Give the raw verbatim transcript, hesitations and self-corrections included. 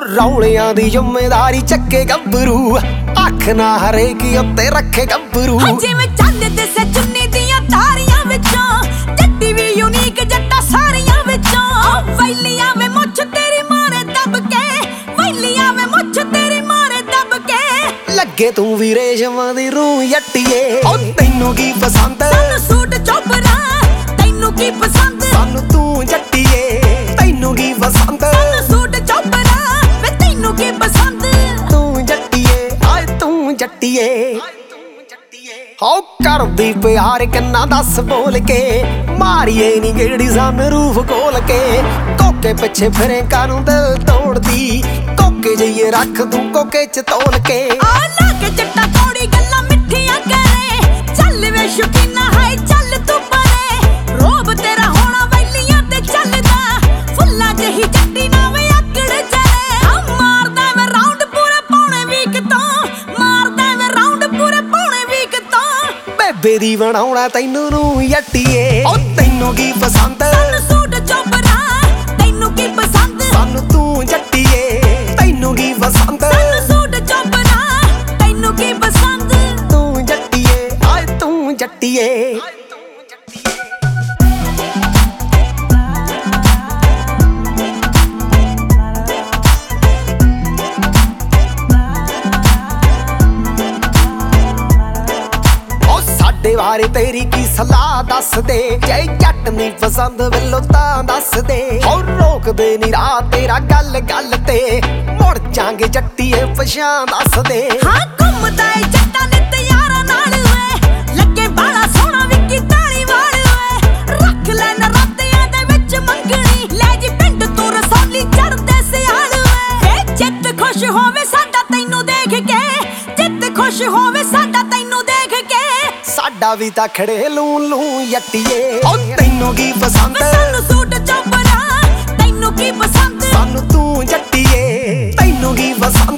ਰੌਲਿਆਂ ਦੀ ਜ਼ਿੰਮੇਵਾਰੀ ਚੱਕੇ ਗੱਭਰੂ ਅੱਖ ਨਾ ਹਰੇਕ ਉੱਤੇ ਰੱਖੇ ਗੱਭਰੂ ਜਿਵੇਂ ਚੰਨ ਦੇ ਸੇ ਚੁੰਨੀ ਦੀਆਂ ਤਾਰੀਆਂ ਵਿੱਚੋਂ ਜੱਟੀ ਵੀ ਯੂਨੀਕ ਜੱਟਾ ਸਾਰੀਆਂ ਵਿੱਚੋਂ ਵੈਲੀਆਂ ਵੇ ਮੁੱਛ ਤੇਰੀ ਮਾਰੇ ਦੱਬ ਕੇ ਵੈਲੀਆਂ ਵੇ ਮੁੱਛ ਤੇਰੀ ਮਾਰੇ ਦੱਬ ਕੇ ਲੱਗੇ ਤੂੰ ਵੀ ਰੇਸ਼ਮਾਂ ਦੀ ਰੂਹ ਯੱਟੀਏ ਓ ਤੈਨੂੰ ਕੀ ਪਸੰਦ ਸਾਨੂੰ ਸੂਟ ਚੋਬਰਾ ਤੈਨੂੰ ਕੀ ਪਸੰਦ ਸਾਨੂੰ ਤੂੰ ਜੱਟੀਏ ਤੈਨੂੰ ਕੀ ਪਸੰਦ ਸਾਨੂੰ ਸੂਟ ਚੋਬਰਾ ਵੇ ਤੈਨੂੰ ਕੀ ਪਸੰਦ ਤੂੰ ਜੱਟੀਏ ਆਏ ਤੂੰ ਜੱਟੀਏ ਹੋ ਕਰਦੀ ਪਿਆਰ ਕਿੰਨਾ ਦੱਸ ਬੋਲ ਕੇ ਮਾਰੀਏ ਨੀ ਗੇੜੀ ਸਾਹਮਣੇ ਰੂਫ ਖੋਲ ਕੇ ਕੋਕੇ ਪਿੱਛੇ ਫਿਰੇ ਕਾਨੂੰ ਦਿਲ ਤੋੜਦੀ ਕੋਕੇ ਜਈਏ ਰੱਖ ਤੂੰ ਕੋਕੇ ਚ ਤੋਲ ਕੇ ਆ ਲਾ ਕੇ ਜੱਟਾ ਥੋੜੀ ਗੱਲਾਂ ਮਿੱਠੀਆਂ ਕਰੇ ਚੱਲ ਵੇ ਸ਼ੁਕੀਨਾ ਹਾਏ ਚੱਲ ਤੂੰ ਪਰੇ ਰੋਬ ਤੇਰਾ ਹੋਣਾ ਵੈਲੀਆਂ ਤੇ ਚੱਲਦਾ ਫੁੱਲਾਂ ਜਿਹੀ ਜੱਟੀ ਨਾ ਵੇ ਆਕੜ ਚਲੇ ਆ ਮਾਰਦਾ ਵੇ ਰਾਉਂਡ ਪੂਰੇ ਪੌਣੇ ਵੀਕ ਤੋਂ ਮਾਰਦਾ ਵੇ ਰਾਉਂਡ ਪੂਰੇ ਪੌਣੇ ਵੀਕ ਤੋਂ ਬੇਬੇ ਦੀ ਬਣਾਉਣਾ ਤੈਨੂੰ ਨੂੰ ਯੱਟੀਏ ਓ ਤੈਨੂੰ ਕੀ ਪਸੰਦ ਸਾਨੂੰ ਸੂਟ ਚੋਬਰਾ ਤੈਨੂੰ ਕੀ ਪਸੰਦ ਸਾਨੂੰ ਤੂੰ ਜੱਟੀਏ ਤੈਨੂੰ ਕੀ ਪਸੰਦ ਸਾਨੂੰ ਸੂਟ ਚੋਬਰਾ ਤੈਨੂੰ ਕੀ ਪਸੰਦ ਤੂੰ ਜੱਟੀਏ ਆਏ ਤੂੰ ਜੱਟੀਏ ਸਾਡੇ ਬਾਰੇ ਤੇਰੀ ਕੀ ਸਲਾਹ ਦੱਸ ਦੇ ਜੇ ਜੱਟ ਨਹੀਂ ਪਸੰਦ ਵੱਲੋਂ ਤਾਂ ਦੱਸ ਦੇ ਹੋ ਰੋਕਦੇ ਨੀ ਰਾਹ ਤੇਰਾ ਗੱਲ ਗੱਲ ਤੇ ਮੁੜ ਜਾਾਂਗੇ ਜੱਟੀਏ ਪਛਾਣ ਦੱਸ ਦੇ ਹਾਂ ਘੁੰਮਦਾ ਏ ਜੱਟਾਂ ਨੇ ਤਿਆਰਾਂ ਨਾਲ ਵੇ ਲੱਗੇ ਬਾਲਾ ਸੋਹਣਾ ਵਿੱਕੀ ਤਾਲੀ ਵਾਲ ਵੇ ਰੱਖ ਲੈ ਨਰਾਤਿਆਂ ਦੇ ਵਿੱਚ ਮੰਗਣੀ ਲੈ ਜੀ ਪਿੰਡ ਤੋਂ ਰਸੌਲੀ ਚੜਦੇ ਸਿਆਲ ਵੇ ਜਿੱਤ ਖੁਸ਼ ਹੋਵੇ ਸਾਡਾ ਤੈਨੂੰ ਦੇਖ ਕੇ ਜਿੱਤ ਖੁਸ਼ ਹੋਵੇ ਸਾਡਾ ਤੈਨੂੰ ਦੇਖ ਕੇ ਸਾਡਾ ਵੀ ਤਾਂ ਖੜੇ ਲੂੰ ਲੂੰ ਯੱਟੀਏ ਓ ਤੈਨੂੰ ਕੀ ਪਸੰਦ ਸਾਨੂੰ ਸੂਟ ਚੋਬਰਾ ਤੈਨੂੰ ਕੀ ਪਸੰਦ ਸਾਨੂੰ ਤੂੰ ਜੱਟੀਏ ਤੈਨੂੰ ਕੀ ਪਸੰਦ